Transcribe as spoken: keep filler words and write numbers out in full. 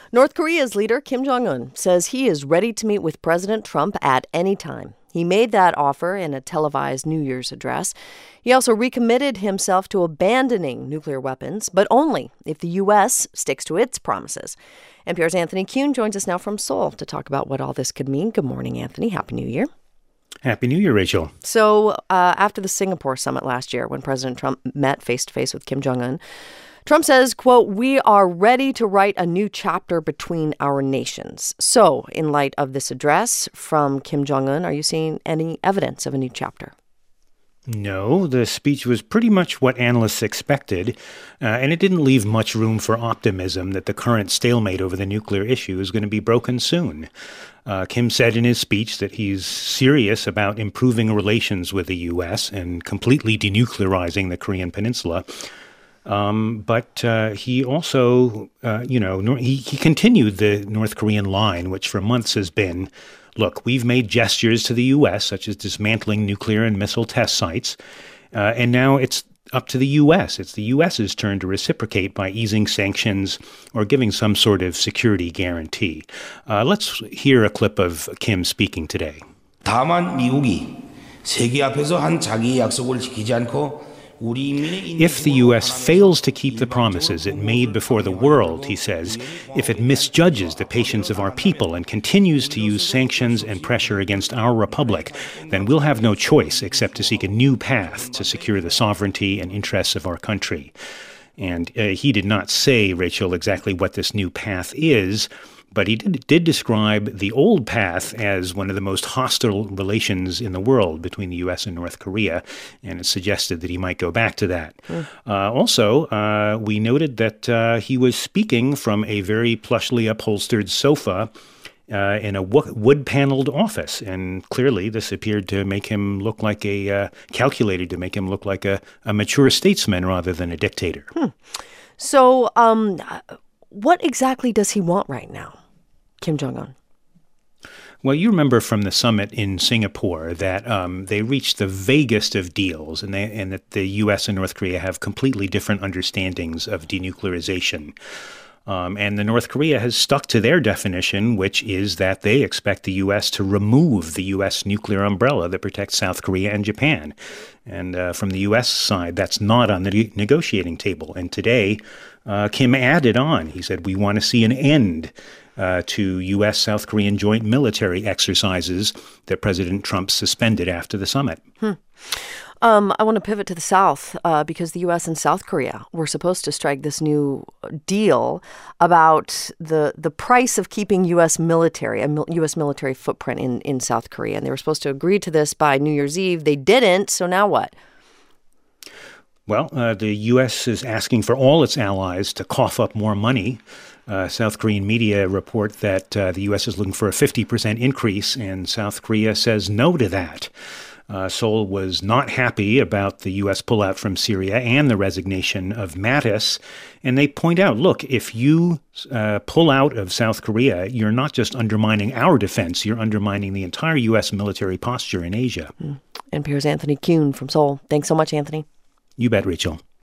North Korea's leader, Kim Jong-un, says he is ready to meet with President Trump at any time. He made that offer in a televised New Year's address. He also recommitted himself to abandoning nuclear weapons, but only if the U S sticks to its promises. N P R's Anthony Kuhn joins us now from Seoul to talk about what all this could mean. Good morning, Anthony. Happy New Year. Happy New Year, Rachel. So uh, after the Singapore summit last year, when President Trump met face-to-face with Kim Jong-un, Trump says, quote, "We are ready to write a new chapter between our nations." So in light of this address from Kim Jong-un, are you seeing any evidence of a new chapter? No, the speech was pretty much what analysts expected, uh, and it didn't leave much room for optimism that the current stalemate over the nuclear issue is going to be broken soon. Uh, Kim said in his speech that he's serious about improving relations with the U S and completely denuclearizing the Korean Peninsula. Um, but uh, he also, uh, you know, nor- he, he continued the North Korean line, which for months has been, look, we've made gestures to the U S, such as dismantling nuclear and missile test sites, uh, and now it's up to the U S. It's the U S's turn to reciprocate by easing sanctions or giving some sort of security guarantee. Uh, let's hear a clip of Kim speaking today. 다만 미국이 세계 앞에서 한 자기의 약속을 지키지 않고 If the U S fails to keep the promises it made before the world, he says, if it misjudges the patience of our people and continues to use sanctions and pressure against our republic, then we'll have no choice except to seek a new path to secure the sovereignty and interests of our country. And uh, he did not say, Rachel, exactly what this new path is, but he did, did describe the old path as one of the most hostile relations in the world between the U S and North Korea, and it suggested that he might go back to that. Mm. Uh, also, uh, we noted that uh, he was speaking from a very plushly upholstered sofa uh, in a wo- wood-paneled office, and clearly this appeared to make him look like a, uh, calculated to make him look like a, a mature statesman rather than a dictator. Hmm. So, um... what exactly does he want right now, Kim Jong-un? Well, you remember from the summit in Singapore that um, they reached the vaguest of deals, and, they, and that the U S and North Korea have completely different understandings of denuclearization. Um, and the North Korea has stuck to their definition, which is that they expect the U S to remove the U S nuclear umbrella that protects South Korea and Japan. And uh, from the U S side, that's not on the ne- negotiating table. And today, uh, Kim added on. He said, we want to see an end uh, to U S-South Korean joint military exercises that President Trump suspended after the summit. Hmm. Um, I want to pivot to the South uh, because the U S and South Korea were supposed to strike this new deal about the the price of keeping U S military, a mil- U S military footprint in, in South Korea. And they were supposed to agree to this by New Year's Eve. They didn't. So now what? Well, uh, the U S is asking for all its allies to cough up more money. Uh, South Korean media report that uh, the U S is looking for a fifty percent increase, and South Korea says no to that. Uh, Seoul was not happy about the U S pullout from Syria and the resignation of Mattis. And they point out, look, if you uh, pull out of South Korea, you're not just undermining our defense, you're undermining the entire U S military posture in Asia. Mm. N P R's Anthony Kuhn from Seoul. Thanks so much, Anthony. You bet, Rachel.